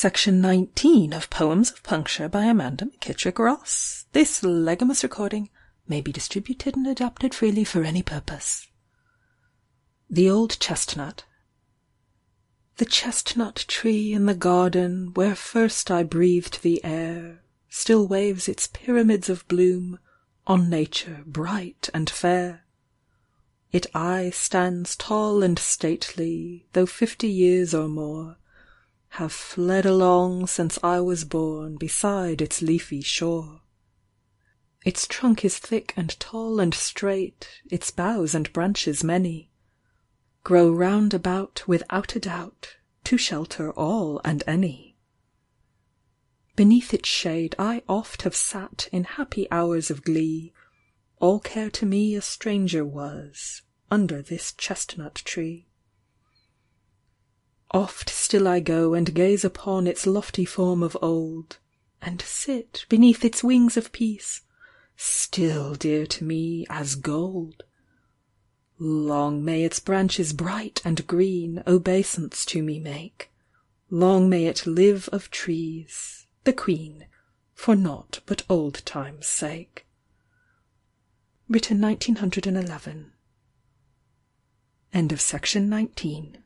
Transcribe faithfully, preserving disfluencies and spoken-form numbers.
Section nineteen of Poems of Puncture by Amanda McKittrick Ross. This legitimate recording may be distributed and adapted freely for any purpose. The Old Chestnut. The chestnut tree in the garden, where first I breathed the air, still waves its pyramids of bloom on nature bright and fair. It aye stands tall and stately, though fifty years or more have fled along since I was born beside its leafy shore. Its trunk is thick and tall and straight, its boughs and branches many, grow round about without a doubt, to shelter all and any. Beneath its shade I oft have sat in happy hours of glee, all care to me a stranger was, under this chestnut tree. Oft still I go and gaze upon its lofty form of old, and sit beneath its wings of peace, still dear to me as gold. Long may its branches bright and green obeisance to me make, long may it live of trees, the queen, for naught but old time's sake. Written nineteen eleven. End of section nineteen.